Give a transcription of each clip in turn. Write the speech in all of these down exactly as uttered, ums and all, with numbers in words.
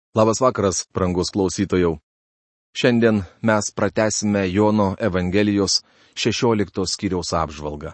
Labas vakaras, brangus klausytojau. Šiandien mes pratęsime Jono Evangelijos šešioliktos skyriaus apžvalgą.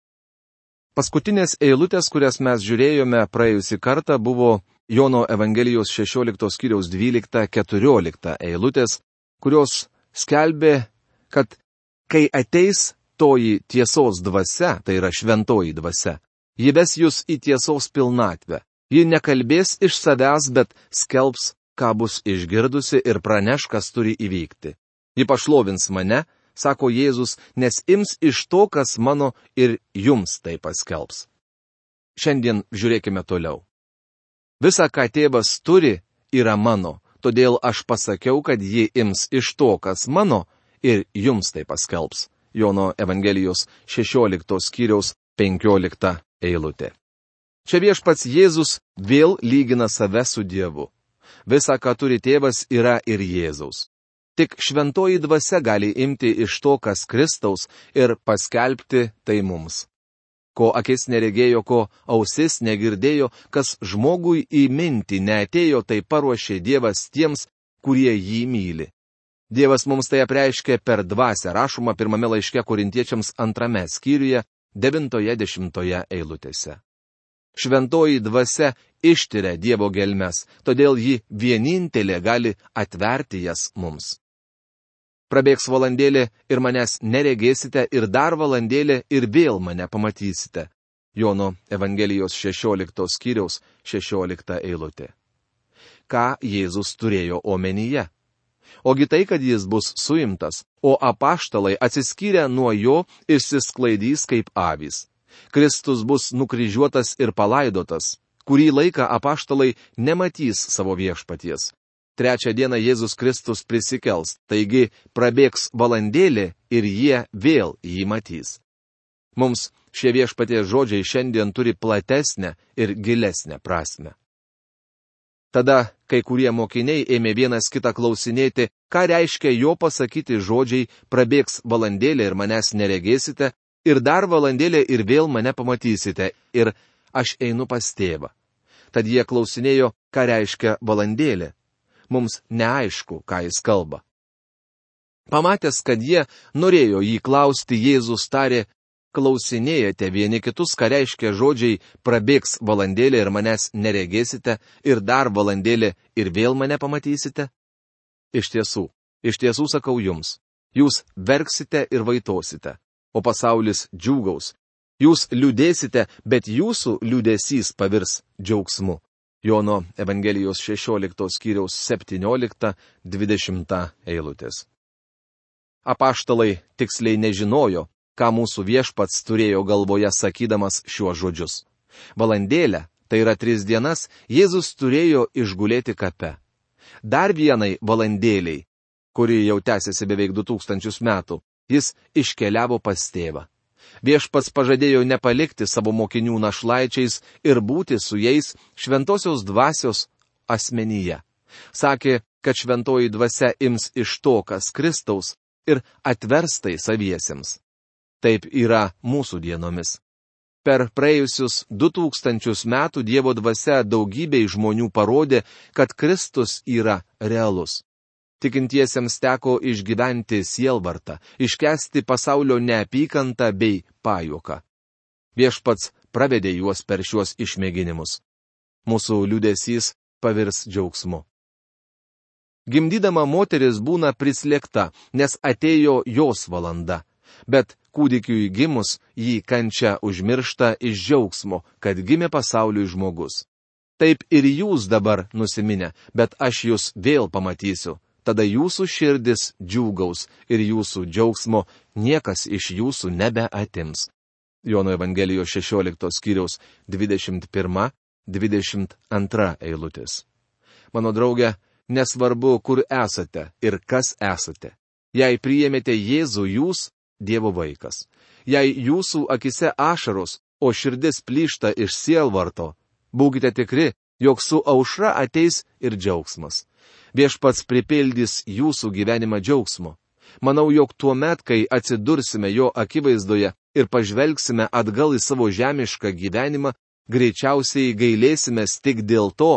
Paskutinės eilutės, kurias mes žiūrėjome praėjusį kartą, buvo Jono Evangelijos šešioliktos skyriaus dvylikta keturiolikta eilutės, kurios skelbė, kad kai ateis toji tiesos dvasia, tai yra šventoji dvasia, ji ves jūs į tiesos pilnatvę. Ji nekalbės iš savęs, bet skelbs, ką bus išgirdusi ir praneš, kas turi įvykti. Ji pašlovins mane, sako Jėzus, nes ims iš to, kas mano, ir jums tai paskelbs. Šiandien žiūrėkime toliau. Visa, ką tėvas turi, yra mano, todėl aš pasakiau, kad ji ims iš to, kas mano, ir jums tai paskelbs. Jono Evangelijos šešioliktos skyriaus penkiolikta eilutė. Čia viešpats Jėzus vėl lygina save su Dievu. Visa, ką turi tėvas, yra ir Jėzaus. Tik šventoji dvasia gali imti iš to, kas Kristaus, ir paskelbti tai mums. Ko akis neregėjo, ko ausis negirdėjo, kas žmogui į mintį neatėjo, tai paruošė Dievas tiems, kurie jį myli. Dievas mums tai apreiškė per dvasią, rašoma pirmame laiške Korintiečiams antrame skyriuje, devintoje dešimtoje eilutėse. Šventoji dvasia ištiria Dievo gelmes, todėl ji vienintelė gali atverti jas mums. Prabėgs valandėlė ir manęs neregėsite, ir dar valandėlė ir vėl mane pamatysite. Jono Evangelijos šešioliktos skyriaus šešiolikta eilutė. Ką Jėzus turėjo omenyje? Ogi tai, kad jis bus suimtas, o apaštalai atsiskyrę nuo jo išsisklaidys kaip avys. Kristus bus nukryžiuotas ir palaidotas. Kurį laiką apaštalai nematys savo viešpaties. Trečią dieną Jėzus Kristus prisikels, taigi prabėgs valandėlė ir jie vėl jį matys. Mums šie viešpaties žodžiai šiandien turi platesnę ir gilesnę prasmę. Tada kai kurie mokiniai ėmė vienas kitą klausinėti, ką reiškia jo pasakyti žodžiai prabėgs valandėlė ir manęs neregėsite, ir dar valandėlė ir vėl mane pamatysite, ir aš einu pas tėvą. Tad jie klausinėjo, ką reiškia valandėlė. Mums neaišku, ką jis kalba. Pamatęs, kad jie norėjo jį klausti, Jėzus tarė, klausinėjate vieni kitus, ką reiškia žodžiai prabėgs valandėlė ir manęs neregėsite, ir dar valandėlė ir vėl mane pamatysite? Iš tiesų, iš tiesų sakau jums, jūs verksite ir vaitosite. O pasaulis džiūgaus. Jūs liūdėsite, bet jūsų liūdesys pavirs džiaugsmu. Jono Evangelijos šešioliktos skyriaus septyniolikta dvidešimta eilutės. Apaštalai tiksliai nežinojo, ką mūsų viešpats turėjo galvoje sakydamas šiuos žodžius. Valandėlę, tai yra tris dienas, Jėzus turėjo išgulėti kape. Dar vienai valandėliai, kuri jau tęsiasi beveik du tūkstančius metų, jis iškeliavo pas tėvą. Viešpats pažadėjo nepalikti savo mokinių našlaičiais ir būti su jais šventosios dvasios asmenyje. Sakė, kad šventoji dvasia ims iš to, kas Kristaus, ir atvers tai saviesiems. Taip yra mūsų dienomis. Per praėjusius du tūkstančius metų Dievo dvasia daugybei žmonių parodė, kad Kristus yra realus. Tikintiesiems teko išgyventi sielvartą, iškęsti pasaulio neapykantą bei pajuoką. Viešpats pravedė juos per šiuos išmėginimus. Mūsų liūdesys pavirs džiaugsmu. Gimdydama moteris būna prislėgta, nes atėjo jos valanda, bet kūdikiui gimus jį kančia užmiršta iš džiaugsmo, kad gimė pasauliui žmogus. Taip ir jūs dabar nusiminę, bet aš jūs vėl pamatysiu. Tada jūsų širdis džiūgaus ir jūsų džiaugsmo niekas iš jūsų nebeatims. Jono Evangelijos šešioliktos skyriaus dvidešimt pirma dvidešimt antra eilutės. Mano drauge, nesvarbu, kur esate ir kas esate. Jei priėmėte Jėzų, jūs Dievo vaikas. Jei jūsų akise ašaros, o širdis plyšta iš sielvarto, būkite tikri, jog su aušra ateis ir džiaugsmas. Viešpats pripildys jūsų gyvenimą džiaugsmo. Manau, jog tuo met, kai atsidursime jo akivaizdoje ir pažvelgsime atgal į savo žemišką gyvenimą, greičiausiai gailėsimės tik dėl to,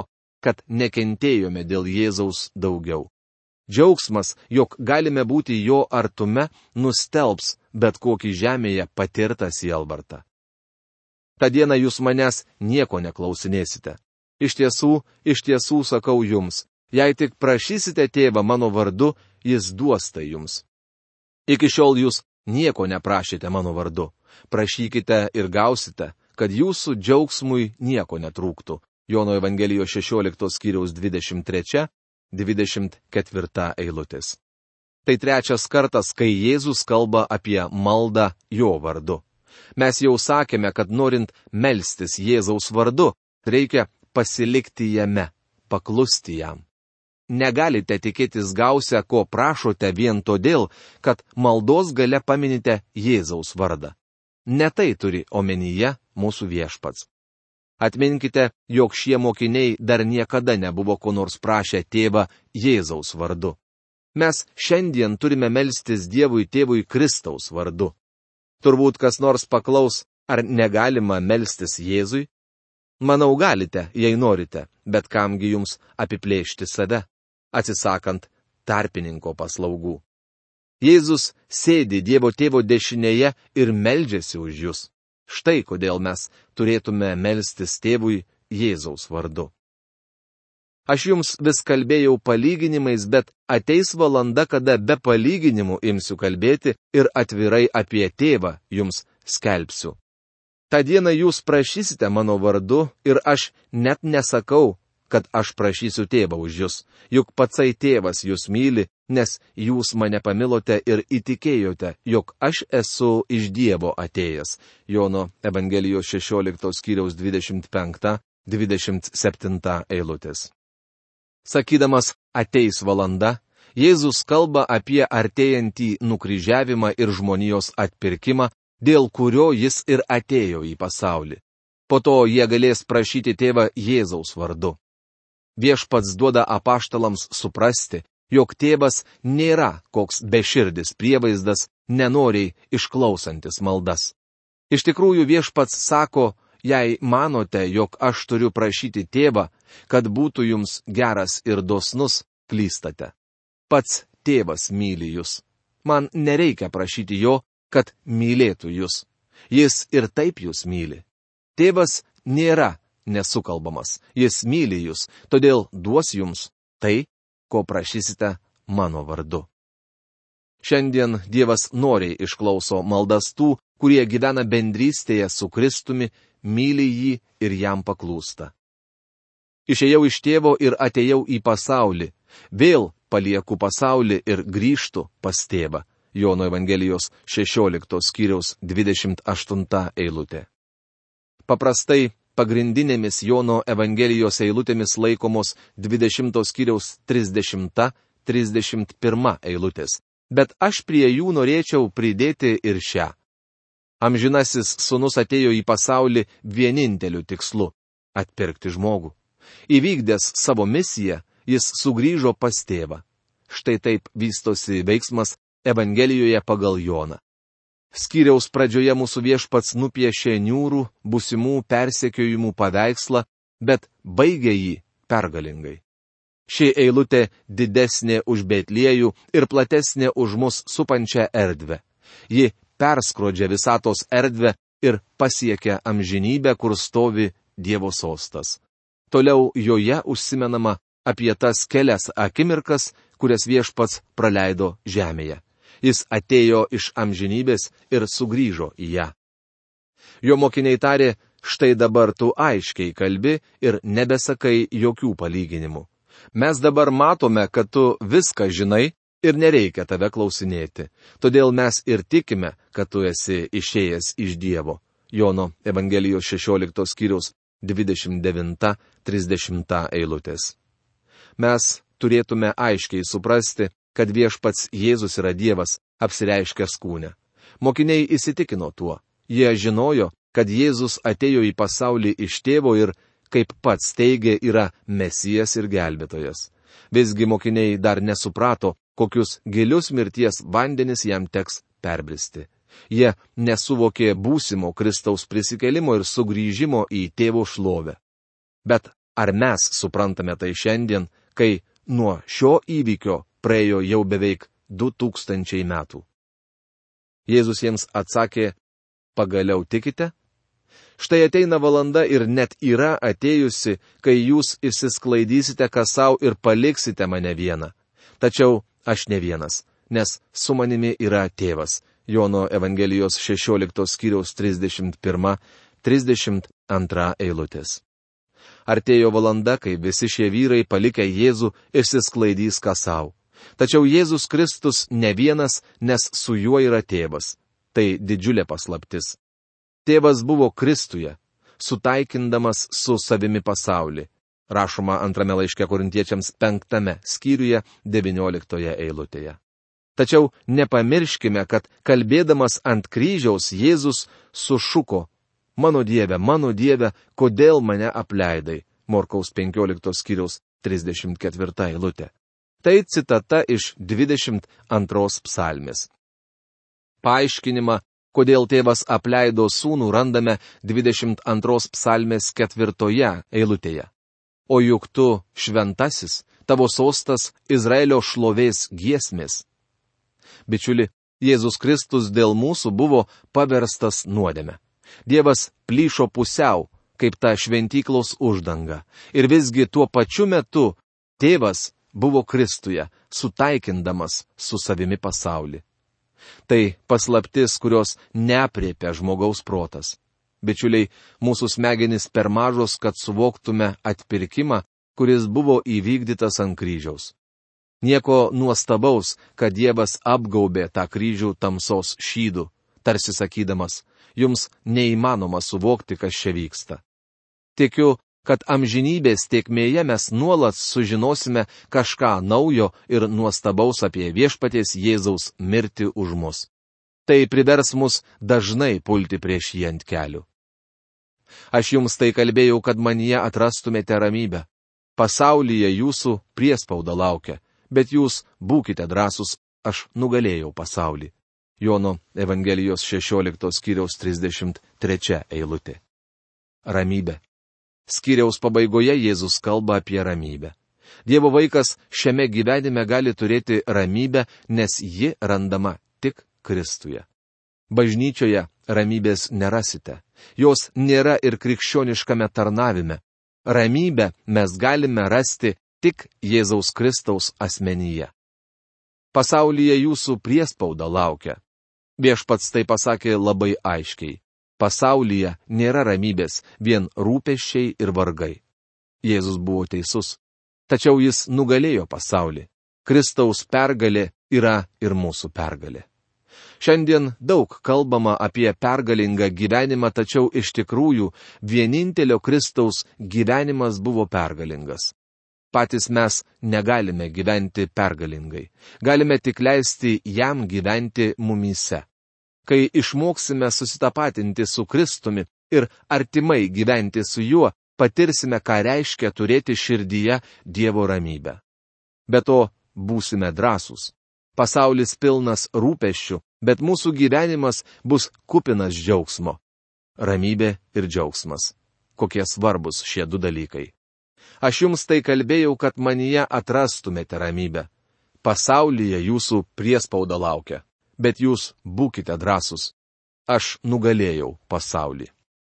kad nekentėjome dėl Jėzaus daugiau. Džiaugsmas, jog galime būti jo artume, nustelbs bet kokį žemėje patirtą sielvartą. Ta diena jūs manęs nieko neklausinėsite. Iš tiesų, iš tiesų sakau jums, jei tik prašysite tėvą mano vardu, jis duos tai jums. Iki šiol jūs nieko neprašėte mano vardu. Prašykite ir gausite, kad jūsų džiaugsmui nieko netrūktų. Jono Evangelijos šešioliktos skyriaus dvidešimt trečia dvidešimt ketvirta eilutės. Tai trečias kartas, kai Jėzus kalba apie maldą jo vardu. Mes jau sakėme, kad norint melstis Jėzaus vardu, reikia pasilikti jame, paklusti jam. Negalite tikėtis gausia, ko prašote vien todėl, kad maldos gale paminite Jėzaus vardą. Ne tai turi omenyje mūsų viešpats. Atminkite, jog šie mokiniai dar niekada nebuvo ko nors prašę tėvą Jėzaus vardu. Mes šiandien turime melstis Dievui tėvui Kristaus vardu. Turbūt kas nors paklaus, ar negalima melstis Jėzui? Manau, galite, jei norite, bet kamgi jums apiplėšti save, atsisakant tarpininko paslaugų. Jėzus sėdi Dievo tėvo dešinėje ir meldžiasi už jus. Štai kodėl mes turėtume melstis tėvui Jėzaus vardu. Aš jums vis kalbėjau palyginimais, bet ateis valanda, kada be palyginimų imsiu kalbėti ir atvirai apie tėvą jums skelbsiu. Ta diena jūs prašysite mano vardu ir aš net nesakau, kad aš prašysiu tėvą už jūs, juk patsai tėvas jūs myli, nes jūs mane pamilote ir įtikėjote, jog aš esu iš Dievo atėjęs. Jono Evangelijos šešioliktos skyriaus dvidešimt penkta dvidešimt septinta eilutės. Sakydamas ateis valanda, Jėzus kalba apie artėjantį nukryžiavimą ir žmonijos atpirkimą, dėl kurio jis ir atėjo į pasaulį. Po to jie galės prašyti tėvą Jėzaus vardu. Viešpats duoda apaštalams suprasti, jog tėvas nėra koks beširdis prievaizdas, nenoriai išklausantis maldas. Iš tikrųjų viešpats sako, jei manote, jog aš turiu prašyti tėvą, kad būtų jums geras ir dosnus, klystate. Pats tėvas myli jūs. Man nereikia prašyti jo, kad mylėtų jūs. Jis ir taip jūs myli. Tėvas nėra nesukalbamas. Jis myli jūs, todėl duos jums tai, ko prašysite mano vardu. Šiandien Dievas noriai išklauso maldas tų, kurie gyvena bendrystėje su Kristumi, myli jį ir jam paklūsta. Išėjau iš tėvo ir atėjau į pasaulį. Vėl palieku pasaulį ir grįžtu pas tėvą. Jono Evangelijos šešioliktos skyriaus dvidešimt aštunta eilutė. Paprastai pagrindinėmis Jono Evangelijos eilutėmis laikomos dvidešimtos skyriaus trisdešimta trisdešimt pirma eilutės, bet aš prie jų norėčiau pridėti ir šią. Amžinasis sūnus atėjo į pasaulį vieninteliu tikslu – atpirkti žmogų. Įvykdęs savo misiją, jis sugrįžo pas tėvą. Štai taip vystosi veiksmas Evangelijoje pagal Joną. Skyriaus pradžioje mūsų viešpats nupiešė niūrų, būsimų persekiojimų paveikslą, bet baigė jį pergalingai. Ši eilutė didesnė už Betliejų ir platesnė už mus supančią erdvę. Ji perskrodžia visatos erdvę ir pasiekia amžinybę, kur stovi Dievo sostas. Toliau joje užsimenama apie tas kelias akimirkas, kurias viešpats praleido žemėje. Jis atėjo iš amžinybės ir sugrįžo į ją. Jo mokiniai tarė, štai dabar tu aiškiai kalbi ir nebesakai jokių palyginimų. Mes dabar matome, kad tu viską žinai ir nereikia tave klausinėti. Todėl mes ir tikime, kad tu esi išėjęs iš Dievo. Jono Evangelijos šešioliktos skyriaus dvidešimt devinta trisdešimta eilutės. Mes turėtume aiškiai suprasti, kad viešpats Jėzus yra Dievas, apsireiškęs kūne. Mokiniai įsitikino tuo. Jie žinojo, kad Jėzus atėjo į pasaulį iš tėvo ir, kaip pats teigė, yra Mesijas ir gelbėtojas. Visgi mokiniai dar nesuprato, kokius gilius mirties vandenis jam teks perbristi. Jie nesuvokė būsimo Kristaus prisikėlimo ir sugrįžimo į tėvo šlovę. Bet Ar mes suprantame tai šiandien, kai nuo šio įvykio praėjo jau beveik du tūkstančiai metų? Jėzus jiems atsakė, pagaliau tikite? Štai ateina valanda ir net yra atėjusi, kai jūs išsisklaidysite kas sau ir paliksite mane vieną. Tačiau aš ne vienas, nes su manimi yra tėvas. Jono Evangelijos šešioliktos skyriaus trisdešimt pirma trisdešimt antra eilutės. Artėjo valanda, kai visi šie vyrai palikę Jėzų išsisklaidys kas sau. Tačiau Jėzus Kristus ne vienas, nes su juo yra tėvas. Tai didžiulė paslaptis. Tėvas buvo Kristuje, sutaikindamas su savimi pasaulį. Rašoma antrame laiške Korintiečiams penktame skyriuje devynioliktoje eilutėje. Tačiau nepamirškime, kad kalbėdamas ant kryžiaus Jėzus sušuko, mano Dieve, mano Dieve, kodėl mane apleidai? Morkaus penkioliktos skyriaus trisdešimt ketvirta eilutė. Tai citata iš dvidešimt antros psalmės. Paaiškinimą, kodėl tėvas apleido sūnų, randame dvidešimt antros psalmės ketvirtoje eilutėje. O juk tu, šventasis, tavo sostas Izraelio šlovės giesmės. Bičiuli, Jėzus Kristus dėl mūsų buvo paverstas nuodėme. Dievas plyšo pusiau, kaip ta šventyklos uždanga. Ir visgi tuo pačiu metu tėvas buvo Kristuje, sutaikindamas su savimi pasaulį. Tai paslaptis, kurios neapriepia žmogaus protas. Bičiuliai, mūsų smegenys per mažos, kad suvoktume atpirkimą, kuris buvo įvykdytas ant kryžiaus. Nieko nuostabaus, kad Dievas apgaubė tą kryžių tamsos šydu, tarsi sakydamas, jums neįmanoma suvokti, kas čia vyksta. Tikiu, kad amžinybės tėkmėje mes nuolat sužinosime kažką naujo ir nuostabaus apie viešpaties Jėzaus mirtį už mus. Tai privers mus dažnai pulti prieš jį ant kelių. Aš jums tai kalbėjau, kad manyje atrastumėte ramybę. Pasaulyje jūsų priespauda laukia, bet jūs būkite drąsūs, aš nugalėjau pasaulį. Jono Evangelijos šešioliktos skyriaus trisdešimt trečia eilutė. Ramybė. Skyriaus pabaigoje Jėzus kalba apie ramybę. Dievo vaikas šiame gyvenime gali turėti ramybę, nes ji randama tik Kristuje. Bažnyčioje ramybės nerasite. Jos nėra ir krikščioniškame tarnavime. Ramybę mes galime rasti tik Jėzaus Kristaus asmenyje. Pasaulyje jūsų priespauda laukia. Viešpats tai pasakė labai aiškiai. Pasaulyje nėra ramybės, vien rūpesčiai ir vargai. Jėzus buvo teisus. Tačiau jis nugalėjo pasaulį. Kristaus pergalė yra ir mūsų pergalė. Šiandien daug kalbama apie pergalingą gyvenimą, tačiau iš tikrųjų vienintelio Kristaus gyvenimas buvo pergalingas. Patys mes negalime gyventi pergalingai. Galime tik leisti jam gyventi mumyse. Kai išmoksime susitapatinti su Kristumi ir artimai gyventi su juo, patirsime, ką reiškia turėti širdyje Dievo ramybę. Be to, būsime drąsūs. Pasaulis pilnas rūpesčių, bet mūsų gyvenimas bus kupinas džiaugsmo. Ramybė ir džiaugsmas. Kokie svarbus šie du dalykai. Aš jums tai kalbėjau, kad manyje atrastumėte ramybę. Pasaulyje jūsų priespauda laukia, bet jūs būkite drąsūs. Aš nugalėjau pasaulį.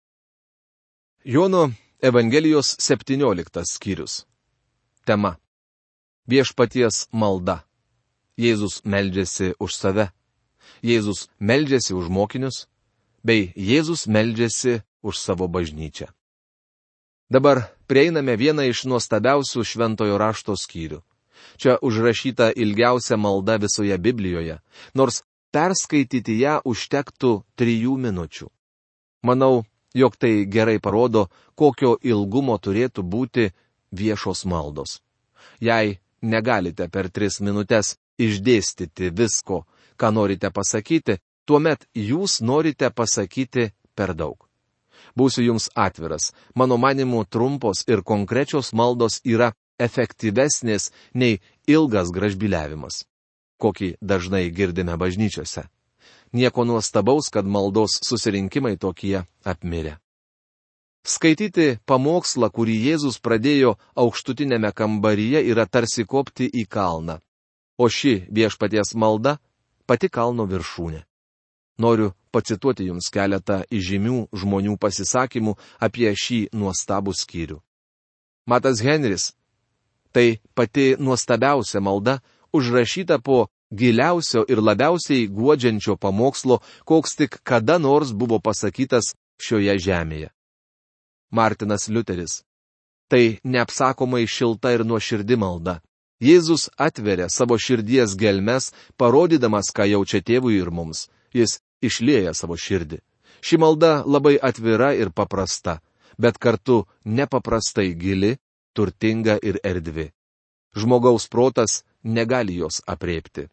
Jono Evangelijos septynioliktas skyrius. Tema. Viešpaties malda. Jėzus meldžiasi už save. Jėzus meldžiasi už mokinius, bei Jėzus meldžiasi už savo bažnyčią. Dabar prieiname vieną iš nuostabiausių šventojo rašto skyrių. Čia užrašyta ilgiausia malda visoje Biblijoje, nors perskaityti ją užtektų trijų minučių. Manau, jog tai gerai parodo, kokio ilgumo turėtų būti viešos maldos. Jei negalite per tris minutės išdėstyti visko, ką norite pasakyti, tuomet jūs norite pasakyti per daug. Būsiu jums atviras, mano manimu trumpos ir konkrečios maldos yra efektyvesnės nei ilgas gražbyliavimas, kokį dažnai girdime bažnyčiose. Nieko nuostabaus, kad maldos susirinkimai tokie apmirę. Skaityti pamokslą, kurį Jėzus pradėjo aukštutinėme kambaryje, yra tarsi kopti į kalną. O ši viešpaties malda – pati kalno viršūnė. Noriu pacituoti jums keletą įžymių žmonių pasisakymų apie šį nuostabų skyrių. Matas Henris – tai pati nuostabiausia malda, užrašyta po giliausio ir labiausiai guodžiančio pamokslo, koks tik kada nors buvo pasakytas šioje žemėje. Martinas Liuteris – tai neapsakomai šilta ir nuoširdi malda. Jėzus atveria savo širdies gelmes, parodydamas, ką jaučia tėvui ir mums. Jis išlieja savo širdį. Ši malda labai atvira ir paprasta, bet kartu nepaprastai gili, turtinga ir erdvi. Žmogaus protas negali jos aprėpti.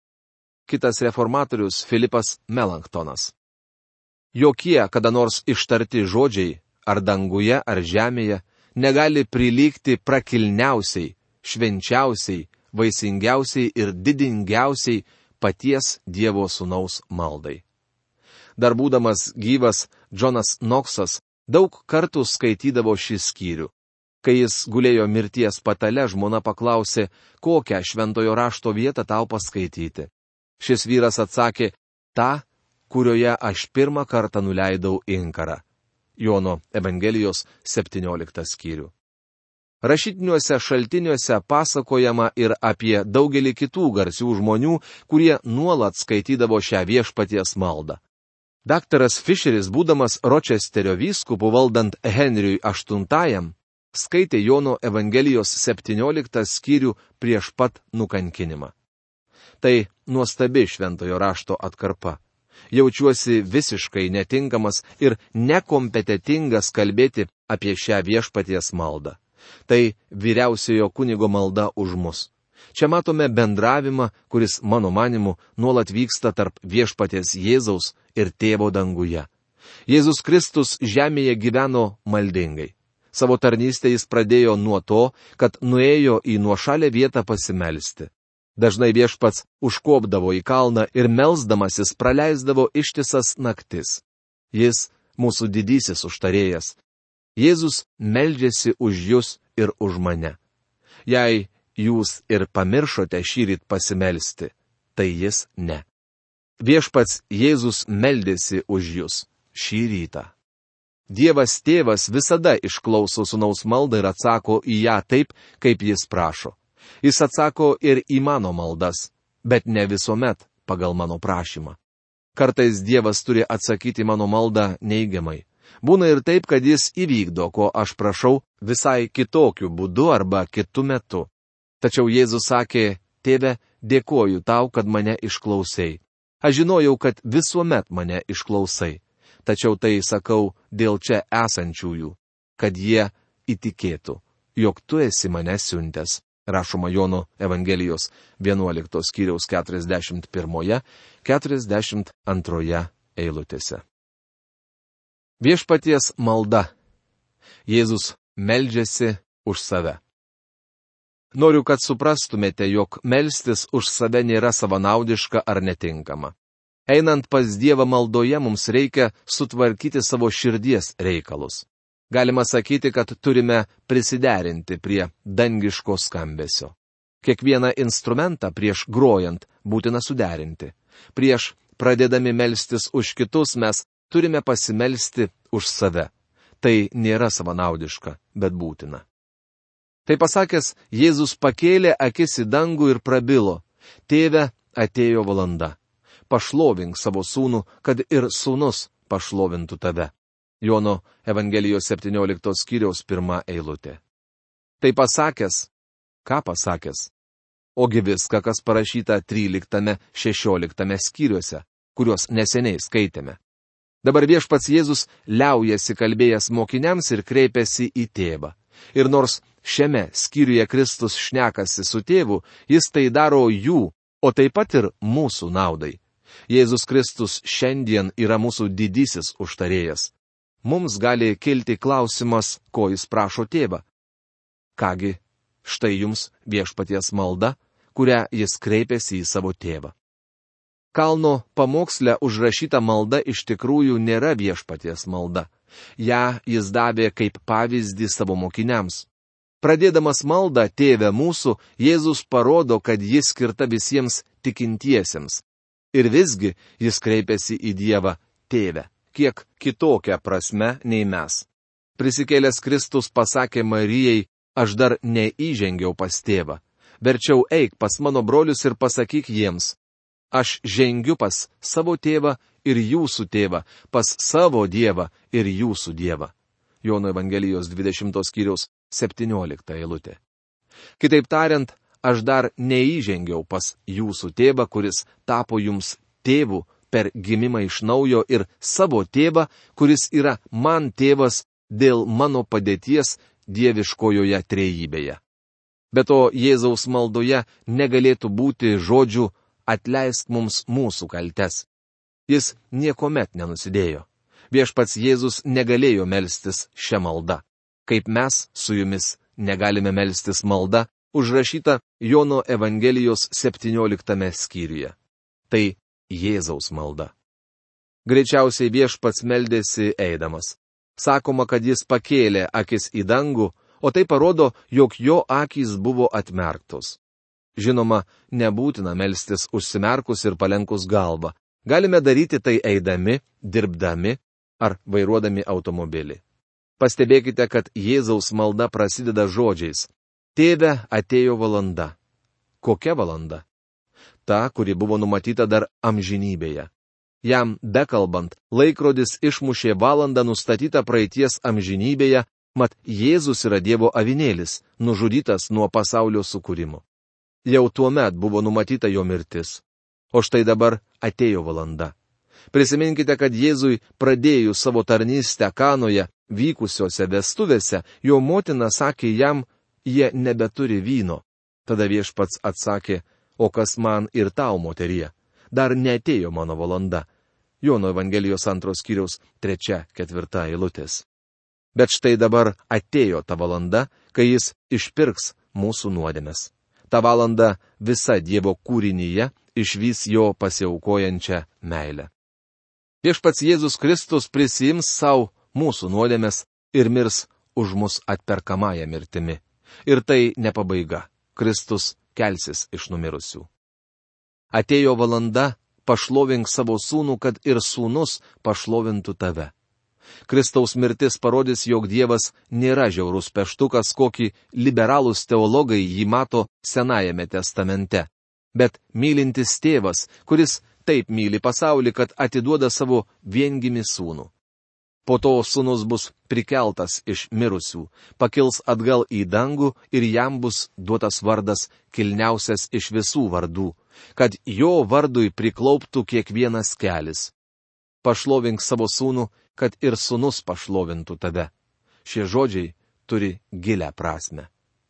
Kitas reformatorius Filipas Melanktonas. Jokie kada nors ištarti žodžiai, ar danguje, ar žemėje, negali prilygti prakilniausiai, švenčiausiai, vaisingiausiai ir didingiausiai paties Dievo sūnaus maldai. Dar būdamas gyvas, Džonas Knoxas daug kartų skaitydavo šį skyrių. Kai jis gulėjo mirties patale, žmona paklausė, kokią šventojo rašto vietą tau paskaityti. Šis vyras atsakė, tą, kurioje aš pirmą kartą nuleidau inkarą. Jono Evangelijos septynioliktą skyrių. Rašytiniuose šaltiniuose pasakojama ir apie daugelį kitų garsių žmonių, kurie nuolat skaitydavo šią viešpaties maldą. Daktaras Fischeris, būdamas Ročesterio vyskupu valdant Henriui aštuntajam, skaitė Jono Evangelijos septynioliktą skyrių prieš pat nukankinimą. Tai nuostabi šventojo rašto atkarpa. Jaučiuosi visiškai netinkamas ir nekompetentingas kalbėti apie šią viešpaties maldą. Tai vyriausiojo kunigo malda už mus. Čia matome bendravimą, kuris, mano manimu, nuolat vyksta tarp viešpaties Jėzaus ir Tėvo danguje. Jėzus Kristus žemėje gyveno maldingai. Savo tarnystę jis pradėjo nuo to, kad nuėjo į nuošalę vietą pasimelsti. Dažnai viešpats užkopdavo į kalną ir melsdamasis praleisdavo ištisas naktis. Jis mūsų didysis užtarėjas. Jėzus meldžiasi už jūs ir už mane. Jei jūs ir pamiršote šįryt pasimelsti, tai jis ne. Viešpats Jėzus meldėsi už jūs šį rytą. Dievas Tėvas visada išklauso sūnaus maldą ir atsako į ją taip, kaip jis prašo. Jis atsako ir į mano maldas, bet ne visuomet pagal mano prašymą. Kartais Dievas turi atsakyti mano maldą neigiamai. Būna ir taip, kad jis įvykdo, ko aš prašau, visai kitokiu būdu arba kitu metu. Tačiau Jėzus sakė, Tėve, dėkoju tau, kad mane išklausai. Aš žinojau, kad visuomet mane išklausai. Tačiau tai sakau dėl čia esančiųjų, kad jie įtikėtų, jog tu esi mane siuntęs. Rašoma Jono Evangelijos vienuoliktos skyriaus keturiasdešimt pirmoje, keturiasdešimt antroje eilutėse. Viešpaties malda. Jėzus meldžiasi už save. Noriu, kad suprastumėte, jog melstis už save nėra savanaudiška ar netinkama. Einant pas Dievą maldoje mums reikia sutvarkyti savo širdies reikalus. Galima sakyti, kad turime prisiderinti prie dangiško skambesio. Kiekvieną instrumentą prieš grojant būtina suderinti. Prieš pradėdami melstis už kitus mes turime pasimelsti už save. Tai nėra savanaudiška, bet būtina. Tai pasakęs, Jėzus pakėlė akis į dangų ir prabilo, Tėve, atėjo valanda. Pašlovink savo sūnų, kad ir sūnus pašlovintų tave. Jono Evangelijos septynioliktos skyriaus pirma eilutė. Tai pasakęs, ką pasakęs? Ogi viską, kas parašyta tryliktame, šešioliktame skyriuose, kuriuos neseniai skaitėme. Dabar viešpats Jėzus liaujasi kalbėjęs mokiniams ir kreipiasi į tėvą. Ir nors šiame skyriuje Kristus šnekasi su tėvu, jis tai daro jų, o taip pat ir mūsų naudai. Jėzus Kristus šiandien yra mūsų didysis užtarėjas. Mums gali kilti klausimas, ko jis prašo tėvą. Kągi, štai jums viešpaties malda, kurią jis kreipėsi į savo tėvą. Kalno pamoksle užrašyta malda iš tikrųjų nėra viešpaties malda. Ja jis davė kaip pavyzdį savo mokiniams. Pradėdamas maldą Tėve mūsų, Jėzus parodo, kad jis skirta visiems tikintiesiems. Ir visgi jis kreipiasi į Dievą Tėve, kiek kitokia prasme nei mes. Prisikėlęs Kristus pasakė Marijai, aš dar neįžengiau pas Tėvą. Verčiau eik pas mano brolius ir pasakyk jiems. Aš žengiu pas savo tėvą ir jūsų tėvą, pas savo Dievą ir jūsų Dievą. Jono Evangelijos dvidešimtos skyriaus septyniolikta eilutė. Kitaip tariant, aš dar neįžengiau pas jūsų tėvą, kuris tapo jums tėvu per gimimą iš naujo, ir savo tėvą, kuris yra man tėvas dėl mano padėties dieviškojoje trejybėje. Be to, Jėzaus maldoje negalėtų būti žodžių atleisk mums mūsų kaltes. Jis niekuomet nenusidėjo. Viešpats Jėzus negalėjo melstis šią maldą. Kaip mes su jumis negalime melstis malda, užrašyta Jono Evangelijos septynioliktame skyriuje. Tai Jėzaus malda. Greičiausiai viešpats meldėsi eidamas. Sakoma, kad jis pakėlė akis į dangų, o tai parodo, jog jo akys buvo atmerktos. Žinoma, nebūtina melstis užsimerkus ir palenkus galvą. Galime daryti tai eidami, dirbdami ar vairuodami automobilį. Pastebėkite, kad Jėzaus malda prasideda žodžiais. Tėve, atėjo valanda. Kokia valanda? Ta, kuri buvo numatyta dar amžinybėje. Jam bekalbant, laikrodis išmušė valandą nustatytą praeities amžinybėje, mat Jėzus yra Dievo avinėlis, nužudytas nuo pasaulio sukūrimo. Jau tuomet buvo numatyta jo mirtis. O štai dabar atėjo valanda. Prisiminkite, kad Jėzui pradėjus savo tarnystę Kanoje vykusiose vestuvėse, jo motina sakė jam, jie nebeturi vyno. Tada viešpats atsakė, o kas man ir tau, moterie, dar neatėjo mano valanda. Jono Evangelijos antros skyriaus trečia, ketvirta eilutės. Bet štai dabar atėjo ta valanda, kai jis išpirks mūsų nuodėmes. Ta valanda visa Dievo kūrinyje išvys jo pasiaukojančią meilę. Viešpats Jėzus Kristus prisiims savo mūsų nuodėmes ir mirs už mus atperkamąją mirtimi. Ir tai ne pabaiga. Kristus kelsis iš numirusių. Atėjo valanda, pašlovink savo sūnų, kad ir sūnus pašlovintų tave. Kristaus mirtis parodys, jog Dievas nėra žiaurus peštukas, kokį liberalūs teologai jį mato Senajame testamente, bet mylintis tėvas, kuris taip myli pasaulį, kad atiduoda savo viengimį sūnų. Po to sūnus bus prikeltas iš mirusių, pakils atgal į dangų ir jam bus duotas vardas kilniausias iš visų vardų, kad jo vardui priklauptų kiekvienas kelis. Pašlovink savo sūnų, kad ir sūnus pašlovintų tave. Šie žodžiai turi gilią prasme.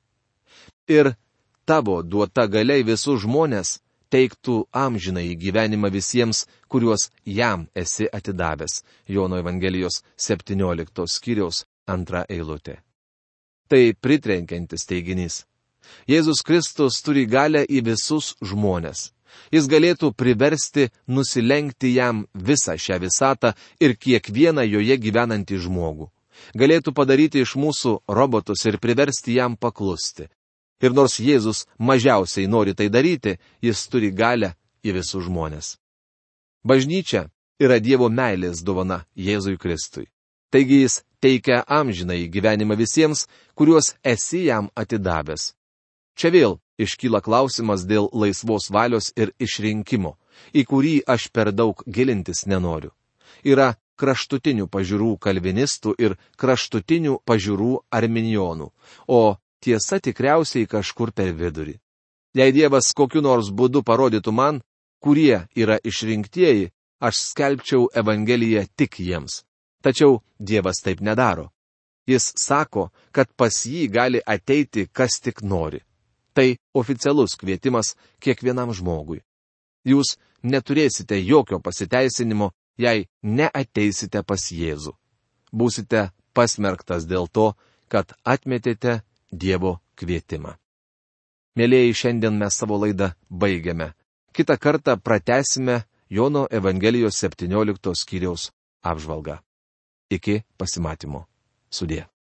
Ir tavo duota galiai visus žmonės teiktų amžinąjį gyvenimą visiems, kuriuos jam esi atidavęs. Jono Evangelijos septynioliktos skyriaus antra eilutė. Tai pritrenkiantis teiginys. Jėzus Kristus turi galią į visus žmonės. Jis galėtų priversti nusilenkti jam visą šią visatą ir kiekvieną joje gyvenantį žmogų. Galėtų padaryti iš mūsų robotus ir priversti jam paklusti. Ir nors Jėzus mažiausiai nori tai daryti, jis turi galią į visus žmonės. Bažnyčia yra Dievo meilės dovana Jėzui Kristui. Taigi jis teikia amžinąjį gyvenimą visiems, kuriuos esi jam atidavęs. Čia vėl iškyla klausimas dėl laisvos valios ir išrinkimo, į kurį aš per daug gilintis nenoriu. Yra kraštutinių pažiūrų kalvinistų ir kraštutinių pažiūrų arminijonų, o tiesa tikriausiai kažkur per vidurį. Jei Dievas kokiu nors būdu parodytų man, kurie yra išrinktieji, aš skelbčiau Evangeliją tik jiems. Tačiau Dievas taip nedaro. Jis sako, kad pas jį gali ateiti kas tik nori. Tai oficialus kvietimas kiekvienam žmogui. Jūs neturėsite jokio pasiteisinimo, jei neateisite pas Jėzų. Būsite pasmerktas dėl to, kad atmetėte Dievo kvietimą. Mėlėjai, šiandien mes savo laidą baigiame. Kitą kartą pratęsime Jono Evangelijos septyniolikto skyriaus apžvalgą. Iki pasimatymo. Sudie.